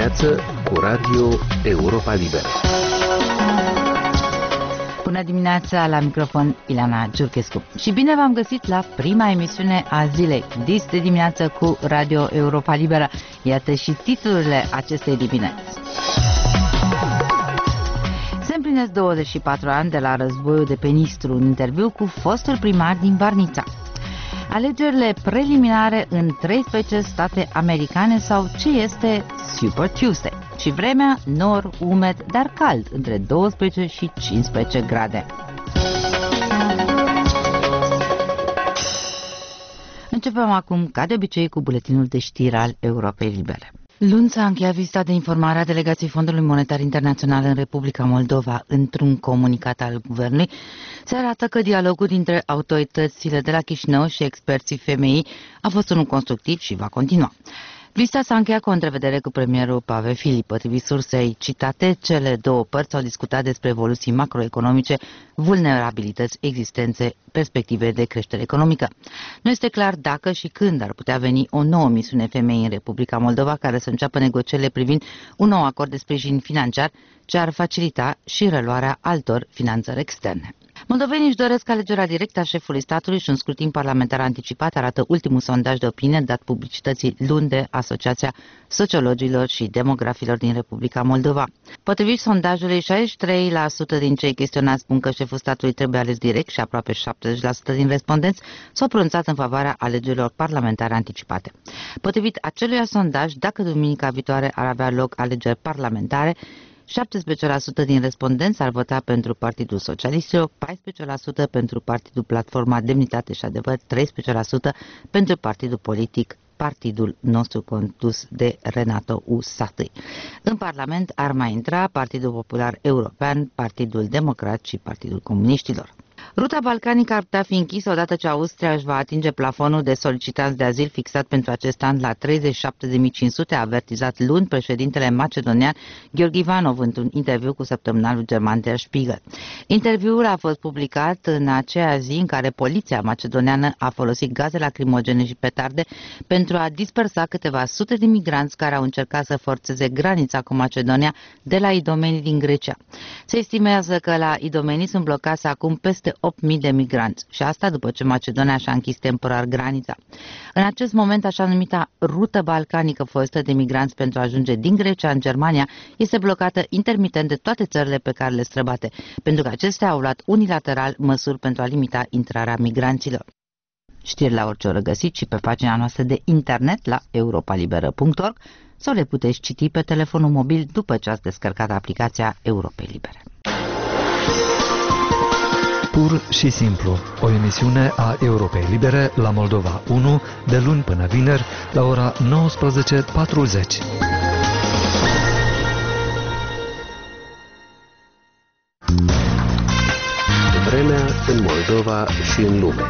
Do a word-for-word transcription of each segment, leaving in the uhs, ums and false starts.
dimineață cu Radio Europa Liberă. Bună dimineața, la microfon Ileana Giurchescu. Și bine v-am găsit la prima emisiune a zilei, Dis de dimineață cu Radio Europa Liberă. Iată și titlurile acestei dimineți. Se împlinesc douăzeci și patru ani de la războiul de pe Nistru, un interviu cu fostul primar din Varnița. Alegerile preliminare în treisprezece state americane sau ce este Super Tuesday. Și vremea nor, umed, dar cald, între douăsprezece și cincisprezece grade. Începem acum, ca de obicei, cu buletinul de știri al Europei Libere. Luni s-a încheiat vizita de informare a delegației Fondului Monetar Internațional în Republica Moldova. Într-un comunicat al guvernului se arată că dialogul dintre autoritățile de la Chișinău și experții F M I a fost unul constructiv și va continua. Vizita s-a încheiat cu o întrevedere cu premierul Pavel Filip. Potrivit sursei citate, cele două părți au discutat despre evoluții macroeconomice, vulnerabilități, existențe, perspective de creștere economică. Nu este clar dacă și când ar putea veni o nouă misiune F M I în Republica Moldova care să înceapă negocierile privind un nou acord de sprijin financiar ce ar facilita și reluarea altor finanțări externe. Moldovenii își doresc alegerea directă a șefului statului și un scrutin parlamentar anticipat, arată ultimul sondaj de opinie dat publicității luni de Asociația Sociologilor și Demografilor din Republica Moldova. Potrivit sondajului, șaizeci și trei la sută din cei chestionați spun că șeful statului trebuie ales direct și aproape șaptezeci la sută din respondenți s-au pronunțat în favoarea alegerilor parlamentare anticipate. Potrivit acelui sondaj, dacă duminica viitoare ar avea loc alegeri parlamentare, șaptesprezece la sută din respondenți ar vota pentru Partidul Socialistilor, paisprezece la sută pentru Partidul Platforma Demnitate și Adevăr, treisprezece la sută pentru Partidul Politic Partidul nostru condus de Renato Usatăi. În Parlament ar mai intra Partidul Popular European, Partidul Democrat și Partidul Comuniștilor. Ruta balcanică ar putea fi închisă odată ce Austria își va atinge plafonul de solicitanți de azil fixat pentru acest an la treizeci și șapte de mii cinci sute, a avertizat luni președintele macedonian Gheorghe Ivanov într-un interviu cu săptămânalul german Der Spiegel. Interviul a fost publicat în aceea zi în care poliția macedoniană a folosit gaze lacrimogene și petarde pentru a dispersa câteva sute de migranți care au încercat să forțeze granița cu Macedonia de la Idomeni din Grecia. Se estimează că la Idomeni sunt blocați acum peste opt mii de migranți și asta după ce Macedonia și-a închis temporar granița. În acest moment, așa numita rută balcanică folosită de migranți pentru a ajunge din Grecia în Germania este blocată intermitent de toate țările pe care le străbate, pentru că acestea au luat unilateral măsuri pentru a limita intrarea migranților. Știri la orice oră găsiți și pe pagina noastră de internet la europalibera punct org sau le puteți citi pe telefonul mobil după ce ați descărcat aplicația Europei Libere. Pur și simplu, o emisiune a Europei Libere la Moldova unu, de luni până vineri, la ora nouăsprezece patruzeci. Vremea în Moldova și în lume.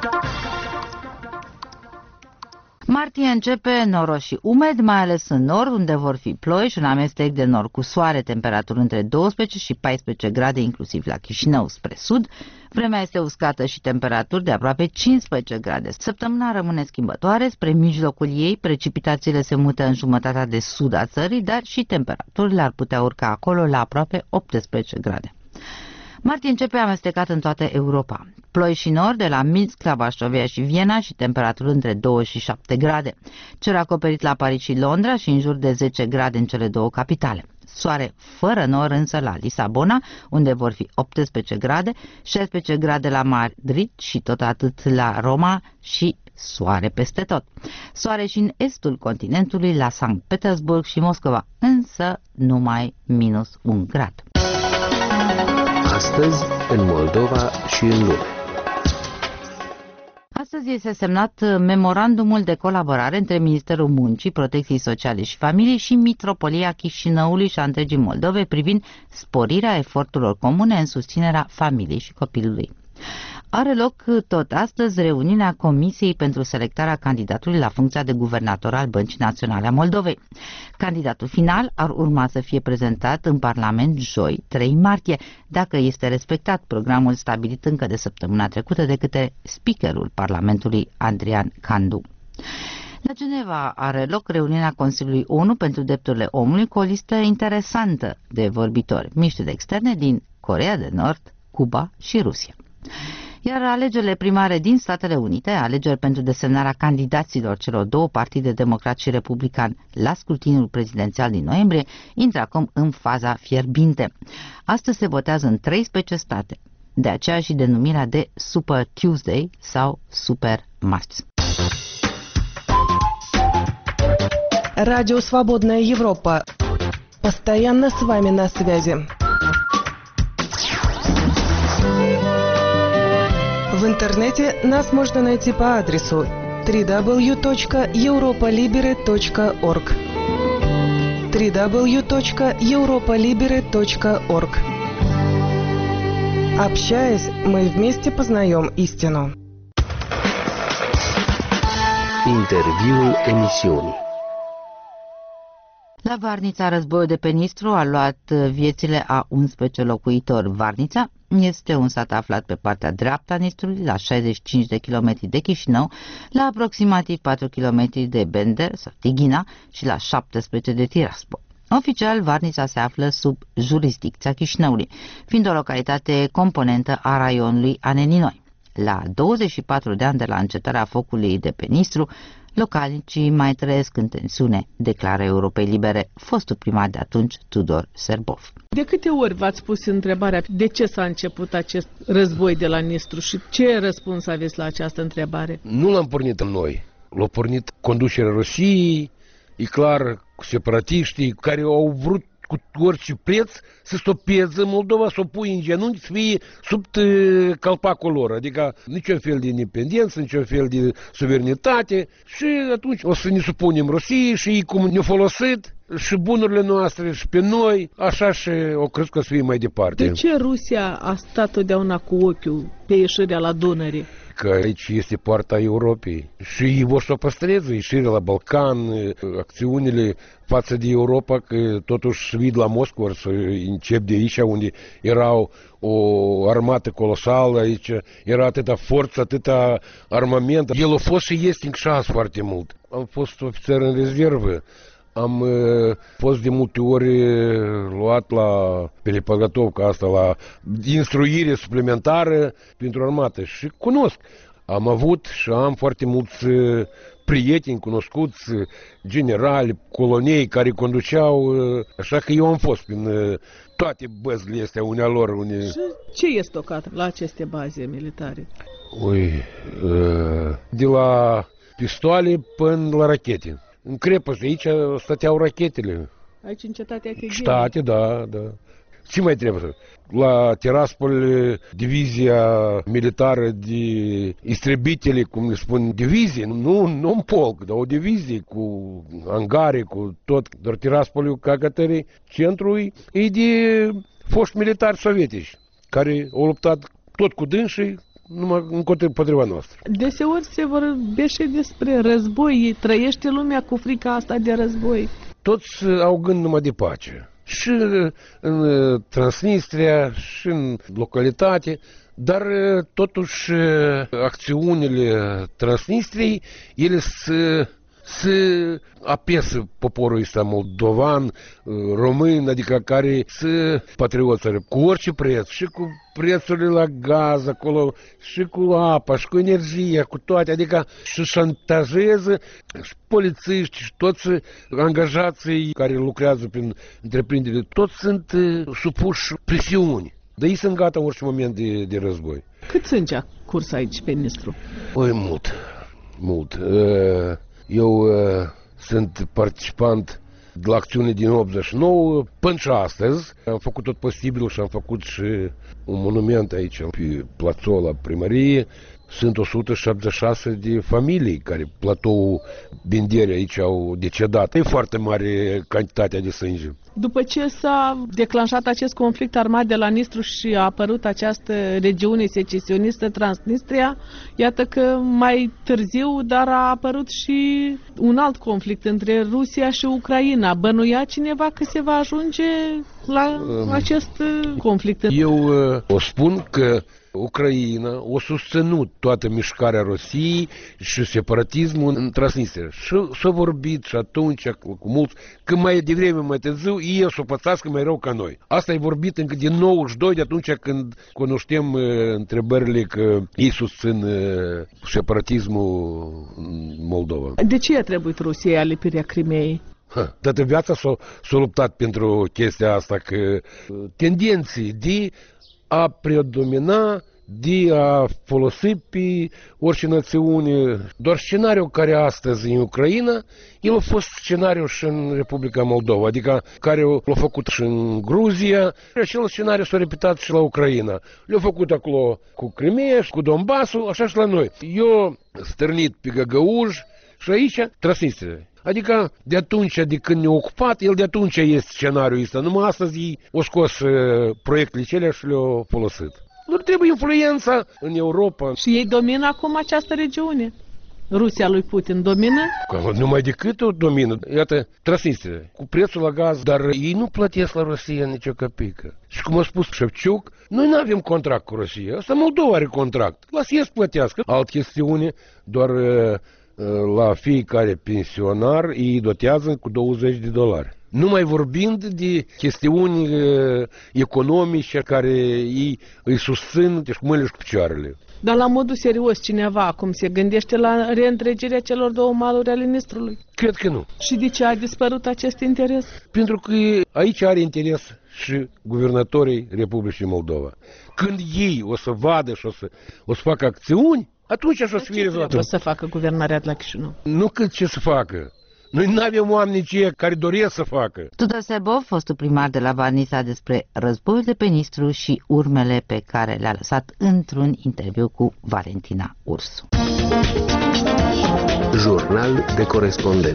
Martie începe noros și umed, mai ales în nord, unde vor fi ploi și un amestec de nord cu soare, temperaturi între douăsprezece și paisprezece grade, inclusiv la Chișinău. Spre sud, vremea este uscată și temperaturi de aproape cincisprezece grade. Săptămâna rămâne schimbătoare, spre mijlocul ei, precipitațiile se mută în jumătatea de sud a țării, dar și temperaturile ar putea urca acolo la aproape optsprezece grade. Martie începe amestecat în toată Europa. Ploi și nord de la Minsk la Varsovia și Viena și temperaturi între doi și șapte grade. Cer acoperit la Paris și Londra și în jur de zece grade în cele două capitale. Soare fără nor însă la Lisabona, unde vor fi optsprezece grade, șaisprezece grade la Madrid și tot atât la Roma și soare peste tot. Soare și în estul continentului, la Sankt Petersburg și Moscova, însă numai minus un grad. Astăzi, în Moldova și în lume. Astăzi este semnat memorandumul de colaborare între Ministerul Muncii, Protecției Sociale și Familiei și Mitropolia Chișinăului și a întregii Moldove privind sporirea eforturilor comune în susținerea familiei și copilului. Are loc tot astăzi reuniunea Comisiei pentru selectarea candidatului la funcția de guvernator al Băncii Naționale a Moldovei. Candidatul final ar urma să fie prezentat în Parlament joi, trei martie, dacă este respectat programul stabilit încă de săptămâna trecută de către speakerul Parlamentului, Adrian Candu. La Geneva are loc reuniunea Consiliului O N U pentru Drepturile Omului cu o listă interesantă de vorbitori, miniștri de externe din Coreea de Nord, Cuba și Rusia. Iar alegerile primare din Statele Unite, alegeri pentru desemnarea candidaților celor două partide, democrat și republican, la scrutinul prezidențial din noiembrie, intră acum în faza fierbinte. Astăzi se votează în treisprezece state, de aceea și denumirea de Super Tuesday sau Super Marți. Радио «Свободная Европа». Постоянно с вами на связи. В интернете нас можно найти по адресу дабл ю дабл ю дабл ю точка европа либере точка орг дабл ю дабл ю дабл ю точка европа либере точка орг. Общаясь, мы вместе познаем истину. Interviul emisiunii. La Varnița, războiul de pe Nistru a luat viețile a unsprezece locuitori. Varnița este un sat aflat pe partea dreaptă a Nistrului, la șaizeci și cinci de kilometri de Chișinău, la aproximativ patru kilometri de Bender sau Tighina și la șaptesprezece de Tiraspol. Oficial, Varnița se află sub jurisdicția Chișinăului, fiind o localitate componentă a raionului Aneninoi. La douăzeci și patru de ani de la încetarea focului de pe Nistru, localnicii mai trăiesc în tensiune, declară Europei Libere fostul primar de atunci, Tudor Serbov. De câte ori v-ați pus întrebarea de ce s-a început acest război de la Nistru și ce răspuns aveți la această întrebare? Nu l-am pornit noi, l-a pornit conducerea Rusiei, e clar, separatiștii care au vrut cu orice preț să stopeze Moldova, să o pui în genunchi, să fie sub calpacul lor. Adică niciun fel de independență, niciun fel de suveranitate și atunci o să ne supunem Rusiei și ei cum ne-au folosit și bunurile noastre și pe noi, așa și o crezut că să fie mai departe. De ce Rusia a stat totdeauna cu ochiul pe ieșirea la Dunăre? Că aici este poarta Europei și ei vor să o păstreze, ieșirea la Balcan, acțiunile față de Europa, că totuși vid la Moscova să încep de aici, unde erau o armată colosală, aici era atâta forță, atâta armament. El a fost și este în șans foarte mult. Am fost ofițer în rezervă. Am uh, fost de multe ori luat la Pelipagatovca asta, la instruire suplimentară pentru armată și cunosc. Am avut și am foarte mulți uh, prieteni cunoscuți, generali, colonei care conduceau, uh, așa că eu am fost prin uh, toate băzile astea, unea lor. Une... Și ce e stocat la aceste baze militare? Ui, uh, de la pistoale până la rachete. În crepăști, aici stăteau rachetele. Aici în cetatea Tighina. State, da, da. Ce mai trebuie? La Tiraspol, divizia militară de istrebitele, cum le spun, divizie, nu, nu un polc, dar o divizie cu angare, cu tot. Dar Tiraspolul, ca cătări, centrul e de foști militari sovietici, care au luptat tot cu dânsii, numai împotriva noastră. Deseori se vorbește despre război. Trăiește lumea cu frica asta de război. Toți au gând numai de pace. Și în Transnistria, și în localitate, dar totuși acțiunile Transnistriei, ele se... să apesă poporul ăsta moldovan, român, adică care să patrioți cu orice preț, și cu prețurile la gaz acolo, și cu apa, și cu energia, cu toate, adică să șantajeze și polițiști, și toți angajații care lucrează prin întreprindere, toți sunt supuși presiuni. Dar ei sunt gata în orice moment de, de război. Cât sânge curs aici pe Nistru? Oi, mult, mult. Uh, Eu uh, sunt participant de la acțiune din optzeci și nouă până și astăzi. Am făcut tot posibilul și am făcut și un monument aici, pe platou la primărie. Sunt o sută șaptezeci și șase de familii care platou Bendere aici au decedat. E foarte mare cantitatea de sânge. După ce s-a declanșat acest conflict armat de la Nistru și a apărut această regiune secesionistă Transnistria, iată că mai târziu, dar a apărut și un alt conflict între Rusia și Ucraina. Bănuia cineva că se va ajunge la acest conflict. Eu o spun că Ucraina a susținut toată mișcarea Rusiei și separatismul în Transnistria. Și s-a vorbit și atunci cu mulți că mai devreme, mai târziu, ei s-o pățească mai rău ca noi. Asta e vorbit încă din nouăzeci și doi, de atunci când cunoștem uh, întrebările că ei susțin uh, separatismul în Moldova. De ce a trebuit Rusiei alipirea Crimeei? Toată viața s-a, s-a luptat pentru chestia asta, că tendenții de a predomina, de a folosi pe orice națiune. Doar scenariul care astăzi în Ucraina, el a fost scenariul și în Republica Moldova, adică care l-a făcut și în Gruzia. Acel scenariu s-a repetat și la Ucraina. Le-a făcut acolo cu Crimea și cu Donbassul, așa și la noi. Eu stârnit pe Găgăuj și aici Transnistria. Adică de atunci, de când ne-a ocupat, el de atunci este scenariul ăsta. Numai astăzi ei au scos uh, proiectele celea și le-au folosit. Lor trebuie influența în Europa. Și ei domină acum această regiune. Rusia lui Putin domină? Numai decât o domină. Iată, Transnistria, cu prețul la gaz, dar ei nu plătesc la Rusia nicio capică. Și cum a spus Șevciuc, noi nu avem contract cu Rusia. Asta Moldova are contract. Lasă ei să plătească. Alt chestiune, doar uh, la fiecare pensionar îi dotează cu douăzeci de dolari. Nu mai vorbind de chestiuni uh, economice care ei îi susțin deci cu mâinile și cu picioarele. Dar la modul serios, cineva acum se gândește la reîntregirea celor două maluri ale Nistrului? Cred că nu. Și de ce a dispărut acest interes? Pentru că aici are interes și guvernatorii Republicii Moldova. Când ei o să vadă și o să, o să facă acțiuni, atunci așa o să fie rezultatul. O să facă guvernarea de la Chișinău? Nu cât ce să facă. Noi nu avem oameni cei care doresc să facă. Tudor Sebov, fostul primar de la Varnisa, despre războiul de pe Nistru și urmele pe care le-a lăsat într-un interviu cu Valentina Ursu. Jurnal de corespondent.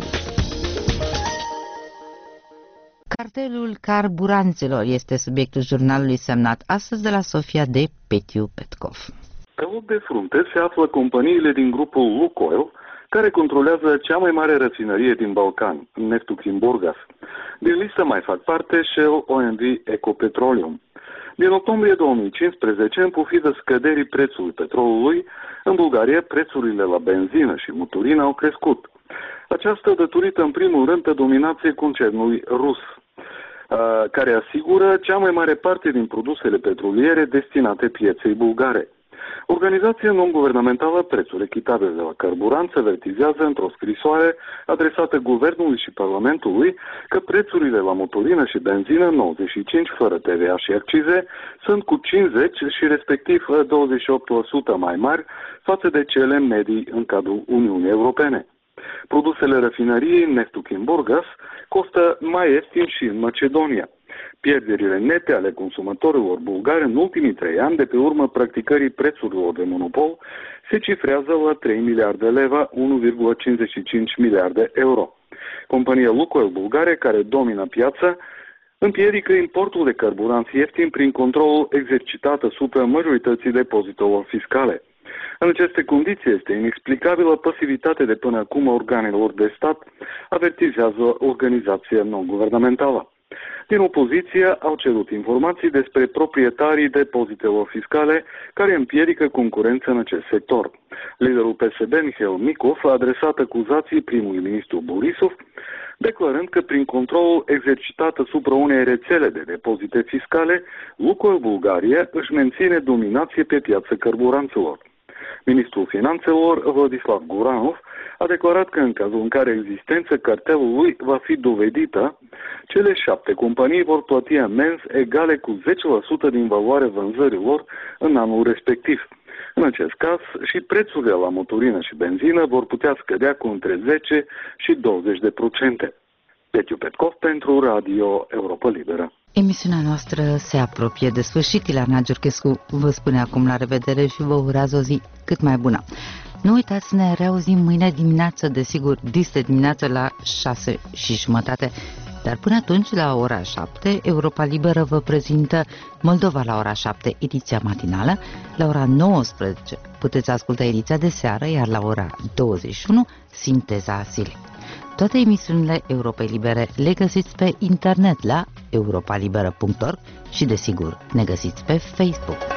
Cartelul carburanților este subiectul jurnalului semnat astăzi de la Sofia de Petiu Petkov. Pe loc de frunte se află companiile din grupul Lukoil, care controlează cea mai mare rafinărie din Balcan, Neftuchimburgas. Din listă mai fac parte Shell, O M V, Ecopetroleum. Din octombrie două mii cincisprezece, în pufidă scăderii prețului petrolului, în Bulgaria prețurile la benzină și motorină au crescut. Aceasta datorită în primul rând pe dominației concernului rus, care asigură cea mai mare parte din produsele petroliere destinate pieței bulgare. Organizația non-guvernamentală Prețuri Echitabile de la Carburant avertizează într-o scrisoare adresată Guvernului și Parlamentului că prețurile la motorină și benzină nouăzeci și cinci fără T V A și accize sunt cu cincizeci și respectiv douăzeci și opt la sută mai mari față de cele medii în cadrul Uniunii Europene. Produsele rafinăriei Neftuchimburgas costă mai ieftin și în Macedonia. Pierderile nete ale consumatorilor bulgari în ultimii trei ani de pe urmă practicării prețurilor de monopol se cifrează la trei miliarde leva, unu virgulă cincizeci și cinci miliarde euro. Compania Lukoil Bulgare, care domină piața, împiedică importul de carburanți ieftini prin controlul exercitat asupra majorității depozitelor fiscale. În aceste condiții este inexplicabilă pasivitatea de până acum a organelor de stat, avertizează organizația non-guvernamentală. Din opoziție au cerut informații despre proprietarii depozitelor fiscale care împiedică concurența în acest sector. Liderul P S D, Mihail Micov, a adresat acuzații primului ministru Borisov, declarând că prin controlul exercitat asupra unei rețele de depozite fiscale, Lukoil Bulgaria își menține dominație pe piața carburanților. Ministrul Finanțelor, Vladislav Guranov, a declarat că în cazul în care existența cartelului va fi dovedită, cele șapte companii vor plăti amenzi egale cu zece la sută din valoarea vânzărilor în anul respectiv. În acest caz, și prețurile la motorină și benzină vor putea scădea cu între zece și douăzeci de procente. Petiu Petkov pentru Radio Europa Liberă. Emisiunea noastră se apropie de sfârșit. Ileana Giurchescu vă spune acum la revedere și vă urează o zi cât mai bună. Nu uitați să ne reauzim mâine dimineață, desigur, dis dimineață la șase și jumătate. Dar până atunci, la ora șapte, Europa Liberă vă prezintă Moldova la ora șapte, ediția matinală. La ora nouăsprezece puteți asculta ediția de seară, iar la ora douăzeci și unu, sinteza zilei. Toate emisiunile Europei Libere le găsiți pe internet la europa liberă punct org și, desigur, ne găsiți pe Facebook.